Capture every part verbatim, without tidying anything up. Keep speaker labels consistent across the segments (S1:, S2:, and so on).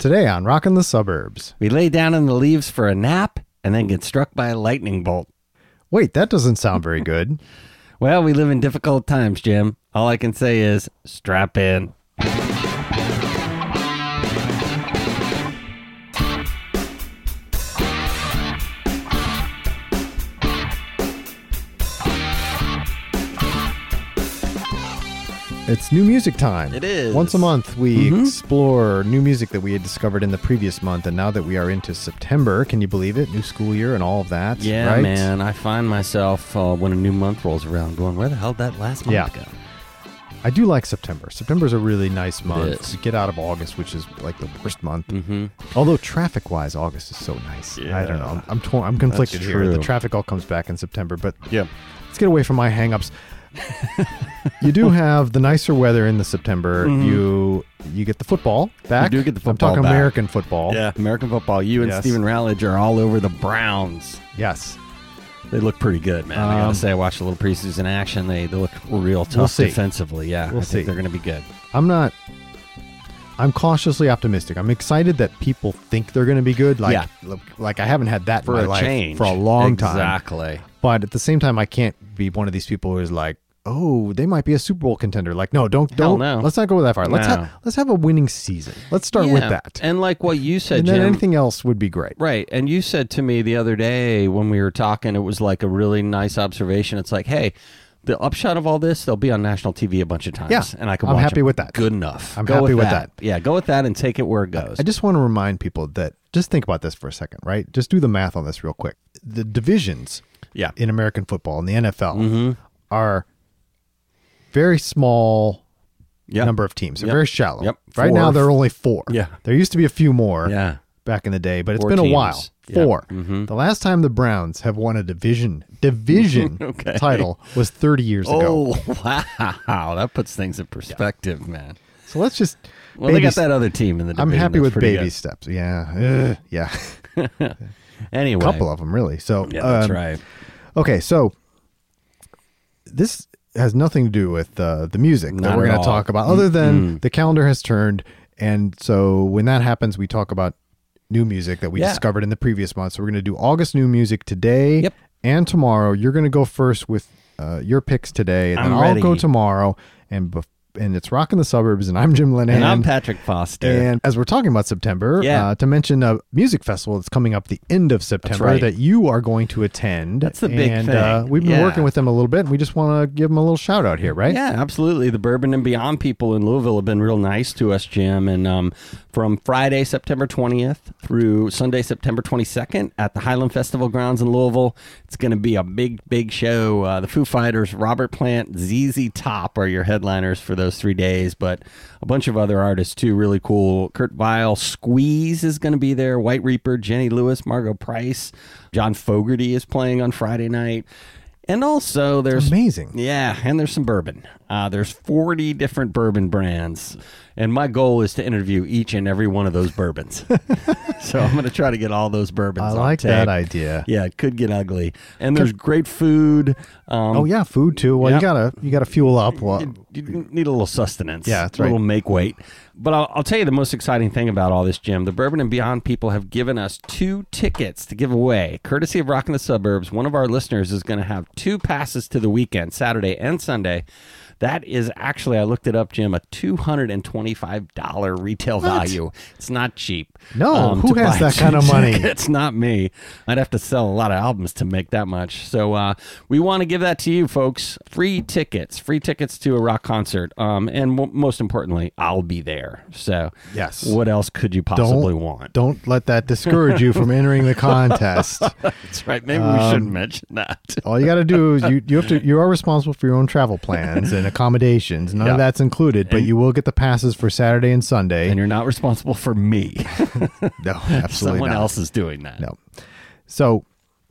S1: Today on Rockin' the Suburbs.
S2: We lay down in the leaves for a nap and then get struck by a lightning bolt.
S1: Wait, that doesn't sound very good.
S2: Well, we live in difficult times, Jim. All I can say is strap in.
S1: It's new music time.
S2: It is.
S1: Once a month, we
S2: Mm-hmm.
S1: explore new music that we had discovered in the previous month, and now that we are into September, can you believe it? New school year and all of that.
S2: Yeah,
S1: right?
S2: man. I find myself, uh, when a new month rolls around, going, where the hell did that last month
S1: Yeah.
S2: go?
S1: I do like September. September's a really nice month.
S2: is.
S1: You get out of August, which is like the worst month.
S2: Mm-hmm.
S1: Although traffic-wise, August is so nice. I don't know. I'm, I'm torn. I'm conflicted
S2: That's
S1: here. The
S2: true.
S1: traffic all comes back in September, but
S2: Yeah.
S1: let's get away from my hang-ups. You do have the nicer weather in the September.
S2: Mhm.
S1: You you get the football back.
S2: You do get the
S1: I'm
S2: football
S1: talking
S2: back.
S1: American football.
S2: Yeah, American football. You and
S1: Yes.
S2: Stephen Rowledge are all over the Browns.
S1: Yes.
S2: They look pretty good, man. I
S1: Um,
S2: gotta say, I watched a little preseason action. They they look real tough
S1: We'll see.
S2: defensively. Yeah,
S1: We'll
S2: I think
S1: see.
S2: they're gonna be good.
S1: I'm not. I'm cautiously optimistic. I'm excited that people think they're going to be good. Like,
S2: Yeah.
S1: look, like I haven't had that
S2: For
S1: in my
S2: a
S1: life
S2: change.
S1: for a long time.
S2: Exactly.
S1: But at the same time, I can't be one of these people who is like, oh, they might be a Super Bowl contender. Like, no, don't,
S2: Hell
S1: don't.
S2: no.
S1: Let's not go that far. Let's
S2: No.
S1: have let's have a winning season. Let's start with
S2: Yeah.
S1: that,
S2: And like what you said,
S1: and then
S2: Jim.
S1: anything else would be great.
S2: Right. And you said to me the other day when we were talking, it was like a really nice observation. It's like, hey, the upshot of all this, they'll be on national T V a bunch of times.
S1: Yeah.
S2: And I can
S1: I'm
S2: watch
S1: happy
S2: them.
S1: with that.
S2: Good enough.
S1: I'm
S2: Go
S1: happy with
S2: that. Yeah, go with that and take it where it goes.
S1: I just want to remind people that just think about this for a second, right? Just do the math on this real quick. The divisions
S2: yeah.
S1: in American football and the N F L
S2: Mm-hmm.
S1: are very small
S2: Yep.
S1: number of teams. They're
S2: Yep.
S1: very shallow.
S2: Yep.
S1: Right
S2: Four.
S1: now, there are only four.
S2: Yeah.
S1: There used to be a few more
S2: Yeah.
S1: back in the day, but it's
S2: Four
S1: been a
S2: teams.
S1: while.
S2: Yeah.
S1: Four.
S2: Mhm.
S1: The last time the Browns have won a division division
S2: Okay.
S1: title was thirty years ago.
S2: Oh, wow. That puts things in perspective, man.
S1: So let's just.
S2: Well, they
S1: baby
S2: got that other team in the
S1: I'm
S2: division.
S1: happy
S2: that's
S1: with
S2: pretty
S1: baby
S2: good.
S1: steps. Yeah. Ugh. yeah.
S2: Anyway.
S1: A couple of them, really. So,
S2: Yeah, that's
S1: um,
S2: right.
S1: Okay, so this has nothing to do with uh, the music that
S2: Not
S1: we're
S2: at
S1: going
S2: all.
S1: to talk about, other than
S2: Mm.
S1: the calendar has turned. And so when that happens, we talk about new music that we
S2: Yeah.
S1: discovered in the previous month. So we're going to do August new music today
S2: Yep.
S1: and tomorrow. You're going to go first with uh, your picks today, and then
S2: I'm
S1: I'll
S2: ready.
S1: go tomorrow. And bef- and it's Rockin' the Suburbs, and I'm Jim Linehan.
S2: And I'm Patrick Foster.
S1: And as we're talking about September,
S2: Yeah.
S1: uh, to mention a music festival that's coming up the end of September
S2: right.
S1: that you are going to attend.
S2: That's the big
S1: and,
S2: thing.
S1: Uh, we've been
S2: Yeah.
S1: working with them a little bit, and we just want to give them a little shout out here, right?
S2: Yeah, absolutely. The Bourbon and Beyond people in Louisville have been real nice to us, Jim. And um, from Friday, September twentieth through Sunday, September twenty-second at the Highland Festival grounds in Louisville, it's going to be a big, big show. Uh, the Foo Fighters, Robert Plant, Z Z Top are your headliners for those three days, but a bunch of other artists too, really cool. Kurt Vile, Squeeze is going to be there, White Reaper, Jenny Lewis, Margot Price, John Fogerty is playing on Friday night. And also there's
S1: Amazing.
S2: yeah, and there's some bourbon. Uh, there's forty different bourbon brands, and my goal is to interview each and every one of those bourbons. So I'm going to try to get all those bourbons.
S1: I
S2: on
S1: like
S2: tape.
S1: that idea.
S2: Yeah, it could get ugly. And there's great food. Um,
S1: Oh yeah, food too. Well,
S2: Yep.
S1: you gotta you gotta fuel up. Well,
S2: you, you need a little sustenance.
S1: Yeah, that's
S2: a little
S1: right.
S2: make weight. But I'll, I'll tell you the most exciting thing about all this, Jim. The Bourbon and Beyond people have given us two tickets to give away, courtesy of Rockin' the Suburbs. One of our listeners is going to have two passes to the weekend, Saturday and Sunday. That is actually, I looked it up, Jim, a two hundred twenty-five dollars retail
S1: What?
S2: value. It's not cheap.
S1: No, who
S2: to
S1: has
S2: buy
S1: that
S2: two
S1: kind of money?
S2: tickets. Not me. I'd have to sell a lot of albums to make that much. So uh, we want to give that to you, folks. Free tickets. Free tickets to a rock concert. Um, and w- most importantly, I'll be there. So
S1: Yes.
S2: what else could you possibly
S1: don't
S2: want?
S1: don't let that discourage you from entering the contest.
S2: That's right. Maybe we
S1: Um,
S2: shouldn't mention that.
S1: All you got to do is you you have to you are responsible for your own travel plans and accommodations. None
S2: Yeah.
S1: of that's included, but
S2: And-
S1: you will get the passes for Saturday and Sunday.
S2: And you're not responsible for me.
S1: no, absolutely
S2: Someone
S1: not.
S2: else is doing that.
S1: No. So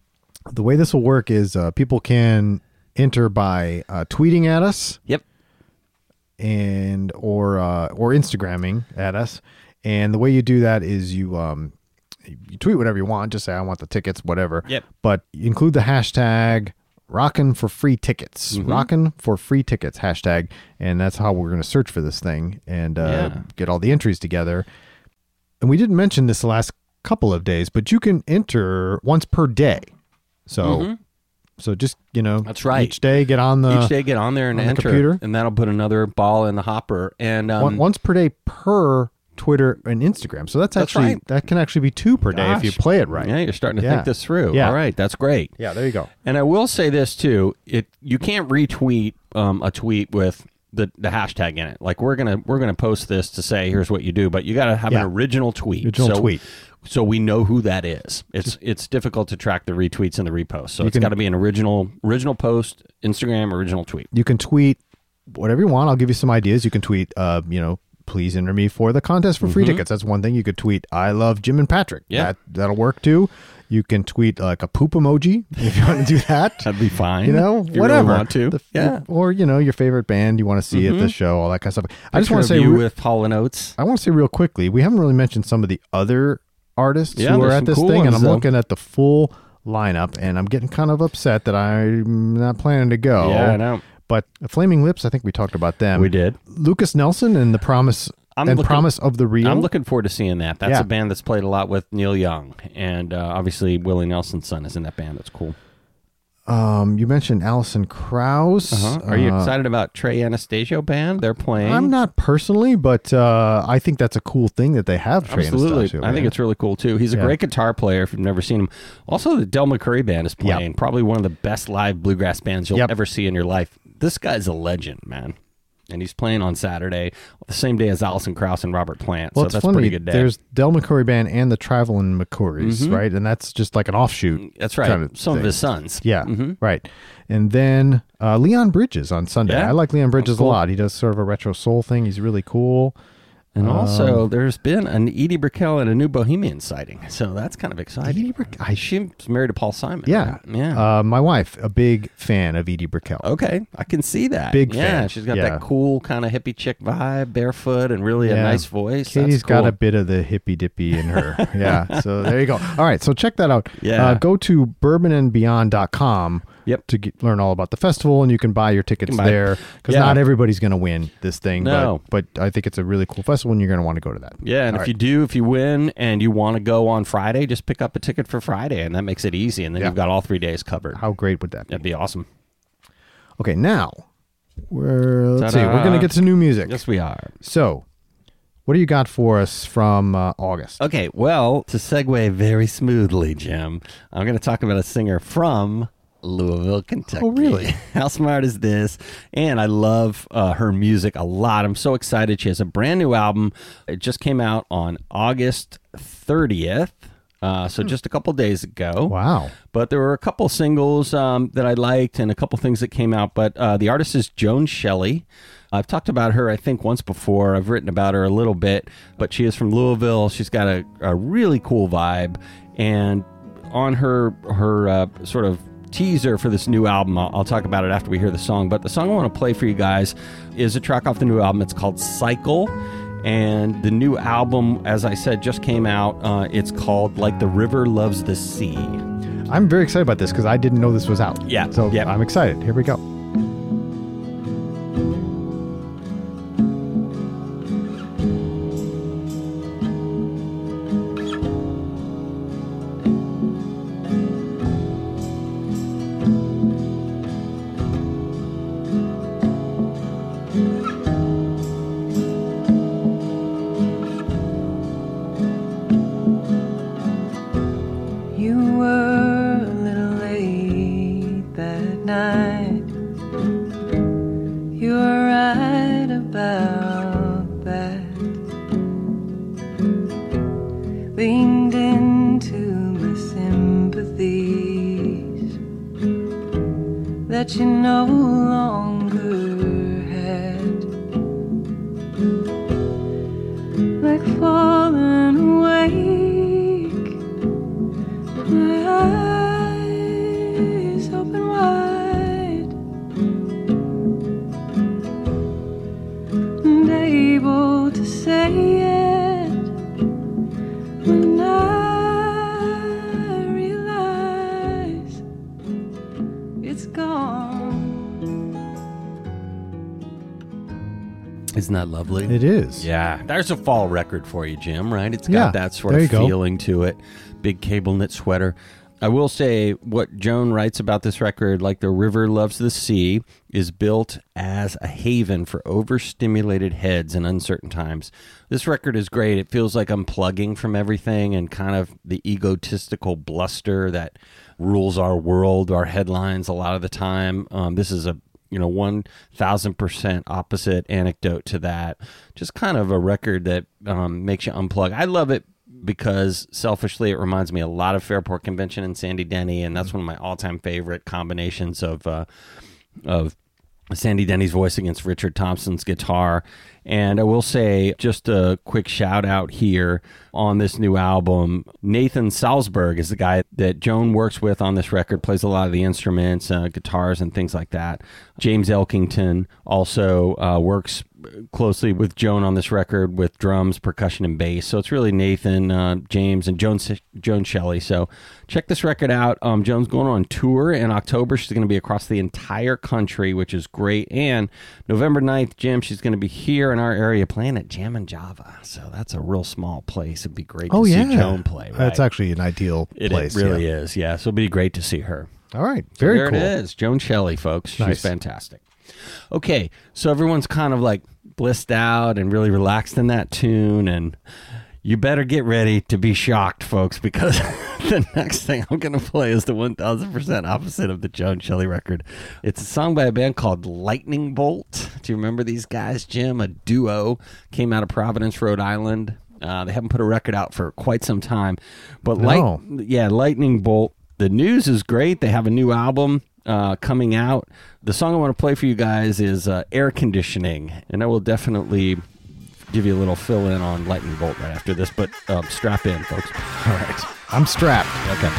S1: the way this will work is uh, people can enter by uh, tweeting at us
S2: Yep.
S1: and or uh, or Instagramming at us. And the way you do that is you um you tweet whatever you want. Just say I want the tickets, whatever.
S2: Yep.
S1: But you include the hashtag Rockin' for free tickets.
S2: Mhm.
S1: Rockin' for free tickets hashtag, and that's how we're going to search for this thing and uh,
S2: Yeah.
S1: get all the entries together. and we didn't mention this the last couple of days, but you can enter once per day. So,
S2: Mm-hmm.
S1: so just, you know,
S2: That's right.
S1: each day get on the
S2: Each day, get on there and
S1: on the
S2: enter,
S1: computer.
S2: and that'll put another ball in the hopper. And um,
S1: one, once per day per Twitter and Instagram. So that's
S2: That's
S1: actually
S2: right.
S1: that can actually be two per day if you
S2: Gosh.
S1: play it right.
S2: yeah, you're starting to
S1: Yeah.
S2: think this through.
S1: Yeah.
S2: All right, that's great.
S1: Yeah, there you go.
S2: And I will say this too: it you can't retweet um, a tweet with the, the hashtag in it. Like we're gonna we're gonna post this to say here's what you do, but you got to have
S1: Yeah.
S2: an original tweet.
S1: Original
S2: so,
S1: tweet.
S2: so we know who that is. It's it's difficult to track the retweets and the reposts. So
S1: You
S2: it's
S1: can-
S2: got to be an original original post, Instagram original tweet.
S1: You can tweet whatever you want. I'll give you some ideas. You can tweet, uh, you know, please enter me for the contest for free tickets. That's one thing. You could tweet, I love Jim and Patrick.
S2: Yeah.
S1: That, that'll work too. You can tweet like a poop emoji if you want to do that.
S2: That'd be fine.
S1: You know,
S2: if you
S1: whatever.
S2: really want to.
S1: The-
S2: yeah.
S1: Or, you know, your favorite band you want to see at the show, all that kind of stuff. I just
S2: Picture
S1: want to
S2: of
S1: say,
S2: you
S1: re-
S2: with Hall and Oates.
S1: I want to say real quickly, we haven't really mentioned some of the other artists
S2: Yeah,
S1: who are
S2: there's
S1: at
S2: some
S1: this
S2: cool
S1: thing, and
S2: ones,
S1: I'm
S2: though.
S1: looking at the full lineup, and I'm getting kind of upset that I'm not planning to go.
S2: Yeah, I know.
S1: But Flaming Lips, I think we talked about them.
S2: We did.
S1: Lucas Nelson and the Promise
S2: I'm
S1: and
S2: looking-
S1: Promise of the Real.
S2: I'm looking forward to seeing that. That's
S1: Yeah.
S2: a band that's played a lot with Neil Young, and uh, obviously Willie Nelson's son is in that band. That's cool.
S1: Um, you mentioned Alison Krauss.
S2: Uh-huh. Are you
S1: Uh,
S2: excited about Trey Anastasio band? They're playing.
S1: I'm not personally, but uh, I think that's a cool thing that they have. Trey
S2: Absolutely.
S1: Anastasio,
S2: I think
S1: man.
S2: it's really cool too. He's a
S1: Yeah.
S2: great guitar player if you've never seen him. Also, the Del McCurry band is
S1: Yep.
S2: playing. Probably one of the best live bluegrass bands you'll
S1: Yep.
S2: ever see in your life. This guy's a legend, man. And he's playing on Saturday, the same day as Alison Krauss and Robert Plant.
S1: Well,
S2: so
S1: it's
S2: that's
S1: funny.
S2: a pretty good day.
S1: There's Del McCoury Band and the Traveling McCourys,
S2: Mhm.
S1: right? And that's just like an offshoot.
S2: That's right.
S1: kind of
S2: Some of
S1: thing.
S2: his sons.
S1: Yeah,
S2: Mhm.
S1: right. And then uh, Leon Bridges on Sunday.
S2: Yeah.
S1: I like Leon Bridges
S2: cool.
S1: a lot. He does sort of a retro soul thing. He's really cool.
S2: And
S1: Um,
S2: also, there's been an Edie Brickell and a new Bohemian sighting. So that's kind of exciting.
S1: Edie Brick- I-
S2: She's married to Paul Simon.
S1: Yeah,
S2: right? Yeah.
S1: Uh, my wife, a big fan of Edie Brickell.
S2: Okay, I can see that.
S1: Big
S2: yeah,
S1: fan.
S2: she's got
S1: Yeah.
S2: that cool kind of hippie chick vibe, barefoot, and really a
S1: Yeah.
S2: nice voice.
S1: Katie's
S2: That's
S1: got
S2: cool.
S1: a bit of the hippy dippy in her. Yeah. So there you go. All right. So check that out.
S2: Yeah.
S1: Uh, go to bourbon and beyond dot com
S2: Yep.
S1: to get, learn all about the festival, and you can buy your tickets
S2: You can buy-
S1: there because
S2: Yeah.
S1: not everybody's going to win this thing.
S2: No.
S1: But, but I think it's a really cool festival, and you're going to want to go to that.
S2: Yeah, and
S1: All
S2: if
S1: right.
S2: you do, if you win and you want to go on Friday, just pick up a ticket for Friday, and that makes it easy. And then
S1: Yeah.
S2: you've got all three days covered.
S1: How great would that be?
S2: That'd be awesome.
S1: Okay. Now, we're, let's see.
S2: Ta-da.
S1: We're going to get to new music.
S2: Yes, we are.
S1: So, what do you got for us from uh, August?
S2: Okay, well, to segue very smoothly, Jim, I'm going to talk about a singer from Louisville, Kentucky.
S1: Oh, really?
S2: How smart is this? And I love uh, her music a lot. I'm so excited. She has a brand new album. It just came out on August thirtieth. Uh, so just a couple days ago.
S1: Wow.
S2: But there were a couple singles um, that I liked and a couple things that came out. But uh, the artist is Joan Shelley. I've talked about her, I think, once before. I've written about her a little bit. But she is from Louisville. She's got a, a really cool vibe. And on her, her uh, sort of teaser for this new album, I'll, I'll talk about it after we hear the song. But the song I want to play for you guys is a track off the new album. It's called Cycle. And the new album, as I said, just came out. Uh, it's called Like the River Loves the Sea.
S1: I'm very excited about this because I didn't know this was out.
S2: Yeah,
S1: So
S2: yeah.
S1: I'm excited. Here we go.
S3: You were a little late that night. You were right about that. Leaned into my sympathies that you no longer had. Like falling awake, my eyes open wide, and able to say it when I realize it's gone.
S2: Isn't that lovely?
S1: It is.
S2: Yeah, there's a fall record for you, Jim, right? It's got
S1: Yeah,
S2: that sort
S1: there
S2: of
S1: you go.
S2: feeling to it. Big cable knit sweater. I will say what Joan writes about this record, like the river loves the sea, is built as a haven for overstimulated heads in uncertain times. This record is great. It feels like unplugging from everything and kind of the egotistical bluster that rules our world, our headlines a lot of the time. Um, this is a you know, one thousand percent opposite anecdote to that. Just kind of a record that um, makes you unplug. I love it because selfishly it reminds me a lot of Fairport Convention and Sandy Denny, and that's one of my all-time favorite combinations of uh, of Sandy Denny's voice against Richard Thompson's guitar. And I will say, just a quick shout out here on this new album, Nathan Salzberg is the guy that Joan works with on this record, plays a lot of the instruments, uh, guitars, and things like that. James Elkington also uh, works closely with Joan on this record with drums, percussion, and bass. So it's really Nathan, uh, James, and Joan, Joan Shelley. So check this record out. Um, Joan's going on tour in October. She's going to be across the entire country, which is great. And November ninth, Jim, she's going to be here in our area playing at Jam and Java. So that's a real small place. It'd be great to
S1: Oh,
S2: see
S1: yeah.
S2: Joan play. Right?
S1: That's actually an ideal
S2: It,
S1: place.
S2: it really
S1: yeah.
S2: is. Yeah. So it'd be great to see her.
S1: All right.
S2: So
S1: Very
S2: there
S1: cool.
S2: it is. Joan Shelley, folks. She's
S1: Nice.
S2: fantastic. Okay, so everyone's kind of like blissed out and really relaxed in that tune, and you better get ready to be shocked, folks, because the next thing I'm going to play is the one thousand percent opposite of the Joan Shelley record. It's a song by a band called Lightning Bolt. Do you remember these guys, Jim? A duo, came out of Providence, Rhode Island. Uh, they haven't put a record out for quite some time, but
S1: No.
S2: light, yeah, Lightning Bolt. The news is great. They have a new album uh, coming out. The song I want to play for you guys is uh, Air Conditioning, and I will definitely give you a little fill in on Lightning Bolt right after this, but um, strap in, folks.
S1: All right. I'm strapped.
S2: Okay.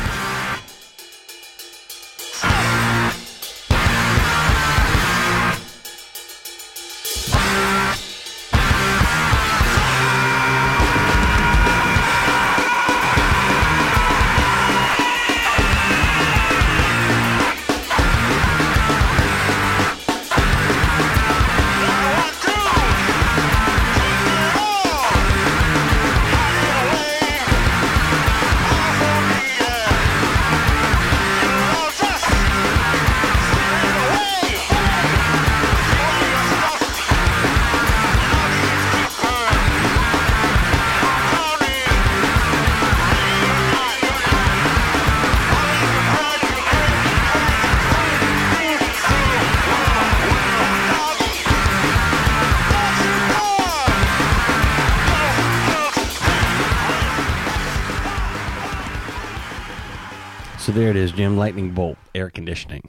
S2: So there it is, Jim. Lightning Bolt, Air Conditioning.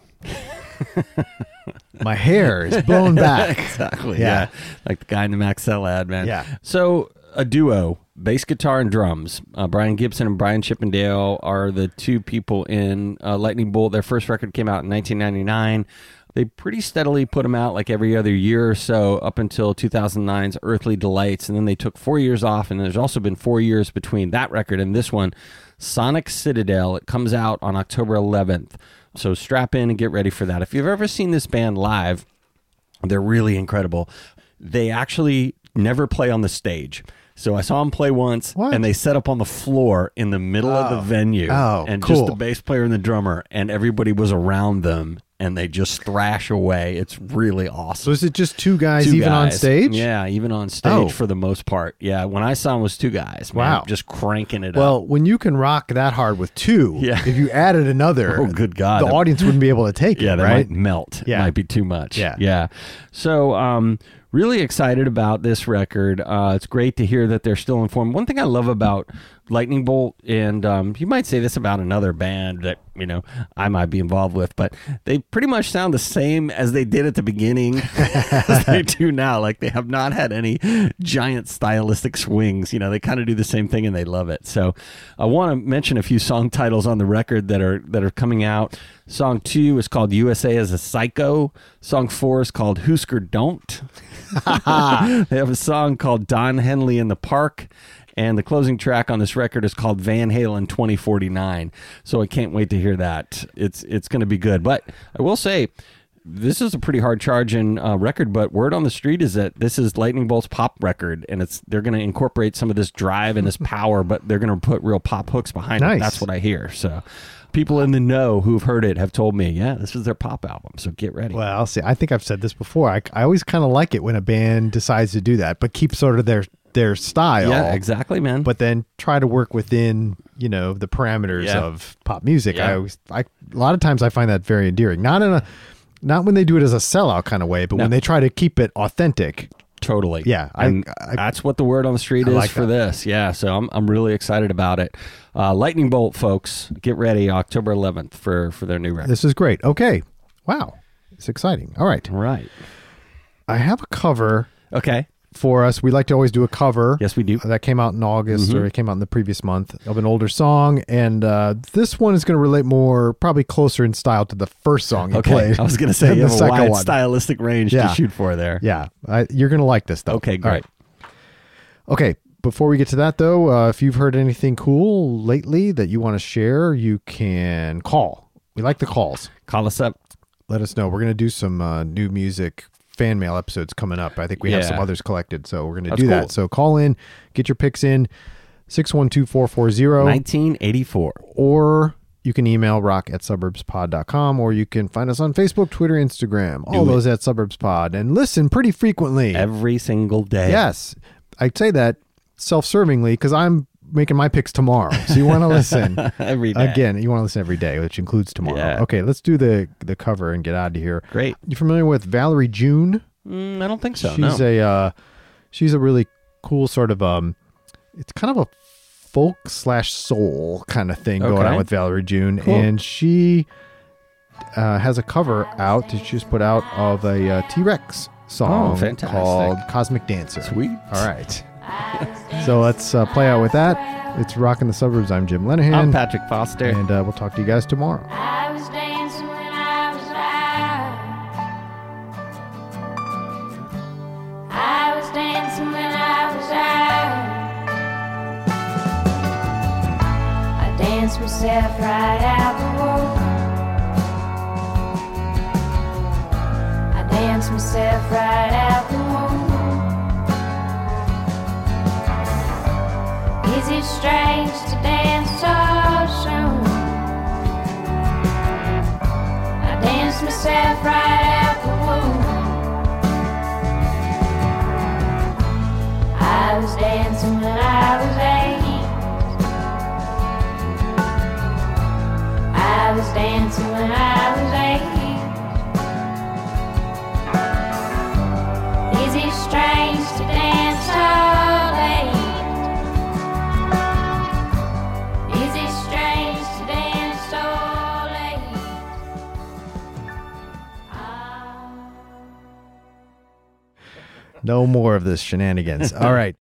S1: My hair is blown back.
S2: Exactly.
S1: Yeah.
S2: Yeah. Like the guy in the Maxell ad, man.
S1: Yeah.
S2: So a duo, bass guitar and drums. Uh, Brian Gibson and Brian Chippendale are the two people in uh, Lightning Bolt. Their first record came out in nineteen ninety-nine. They pretty steadily put them out like every other year or so up until two thousand nine's Earthly Delights. And then they took four years off. And there's also been four years between that record and this one, Sonic Citadel. It comes out on October eleventh. So strap in and get ready for that. If you've ever seen this band live, they're really incredible. They actually never play on the stage. So I saw them play once,
S1: What?
S2: and they set up on the floor in the middle of the
S1: Oh.
S2: venue.
S1: Oh,
S2: and
S1: cool.
S2: just the bass player and the drummer, and everybody was around them, and they just thrash away. It's really awesome.
S1: So is it just two guys
S2: Two
S1: even on
S2: guys.
S1: stage?
S2: Yeah, even on stage
S1: Oh.
S2: for the most part. Yeah, when I saw them, it was two guys. Man,
S1: Wow.
S2: just cranking it
S1: Well,
S2: up.
S1: when you can rock that hard with two,
S2: Yeah.
S1: if you added another,
S2: Oh, good God.
S1: the audience wouldn't be able to take
S2: Yeah,
S1: it,
S2: that
S1: right?
S2: might melt.
S1: Yeah.
S2: It might be too much.
S1: Yeah.
S2: Yeah. So, um, really excited about this record. Uh, it's great to hear that they're still informed. One thing I love about Lightning Bolt, and um, you might say this about another band that, you know, I might be involved with, but they pretty much sound the same as they did at the beginning as they do now. Like, they have not had any giant stylistic swings. You know, they kind of do the same thing and they love it. So I want to mention a few song titles on the record that are that are coming out. Song two is called U S A as a Psycho. Song four is called Husker Don't. They have a song called Don Henley in the Park. And the closing track on this record is called Van Halen twenty forty-nine. So I can't wait to hear that. It's it's going to be good. But I will say, this is a pretty hard charging uh, record, but word on the street is that this is Lightning Bolt's pop record, and it's they're going to incorporate some of this drive and this power, but they're going to put real pop hooks behind
S1: Nice.
S2: it. That's what I hear. So people in the know who've heard it have told me, yeah, this is their pop album, so get ready.
S1: Well, I'll see. I think I've said this before. I, I always kind of like it when a band decides to do that, but keep sort of their their style.
S2: Yeah, exactly, man.
S1: But then try to work within, you know, the parameters
S2: Yeah.
S1: of pop music.
S2: Yeah.
S1: I always, I a lot of times I find that very endearing. Not in a, not when they do it as a sellout kind of way, but
S2: No.
S1: when they try to keep it authentic.
S2: Totally.
S1: Yeah, I-
S2: and
S1: I-
S2: that's what the word on the street
S1: I
S2: is
S1: like
S2: for
S1: that.
S2: this. Yeah, so I'm I'm really excited about it. Uh, Lightning Bolt, folks, get ready October eleventh for for their new record.
S1: This is great. Okay, wow, it's exciting. All right,
S2: Right.
S1: I have a cover
S2: Okay.
S1: for us. We like to always do a cover.
S2: Yes, we do.
S1: That came out in August,
S2: Mm-hmm.
S1: or it came out in the previous month, of an older song, and uh, this one is going to relate more, probably closer in style to the first song you
S2: Okay.
S1: played.
S2: I was going to say
S1: than
S2: you
S1: the
S2: have a
S1: second
S2: wide
S1: one.
S2: stylistic range
S1: Yeah.
S2: to shoot for there.
S1: Yeah, I, you're going to like this, though.
S2: Okay,
S1: All
S2: great.
S1: right. Okay, before we get to that, though, uh, if you've heard anything cool lately that you want to share, you can call. We like the calls.
S2: Call us up.
S1: Let us know. We're going to do some uh, new music fan mail episodes coming up. I think we have
S2: Yeah.
S1: some others collected, so we're going to
S2: That's
S1: do
S2: cool.
S1: that. So call in, get your picks in, six one two, four four zero,
S2: nineteen eighty-four.
S1: or you can email rock at suburbs pod dot com, or you can find us on Facebook, Twitter, Instagram, all
S2: Do it.
S1: those at suburbspod, and listen pretty frequently.
S2: Every single day.
S1: Yes. I say that self-servingly because I'm making my picks tomorrow. So you want to listen.
S2: Every day.
S1: Again, you want to listen every day, which includes tomorrow.
S2: Yeah.
S1: Okay, let's do the the cover and get out of here.
S2: Great.
S1: You familiar with Valerie June?
S2: Mm, I don't think so.
S1: she's
S2: no.
S1: a uh, she's a really cool sort of um it's kind of a folk slash soul kind of thing going
S2: Okay.
S1: on with Valerie June.
S2: Cool.
S1: And she uh, has a cover out that she just put out of a uh, T-Rex song
S2: Oh, fantastic.
S1: called Cosmic Dancer.
S2: Sweet.
S1: All right. So let's uh, play out with that. It's Rockin' the Suburbs. I'm Jim Lenahan.
S2: I'm Patrick Foster.
S1: And uh, we'll talk to you guys tomorrow.
S4: I was dancing when I was out. I was dancing when I was out. I danced myself right out the wall. I danced myself right out the wall. Is it strange to dance so soon? I danced myself right out the womb. I was dancing when I was eight. I was dancing when I was eight. Is it strange to dance so late? Is it strange to dance so late? Ah.
S1: No more of this shenanigans. All right.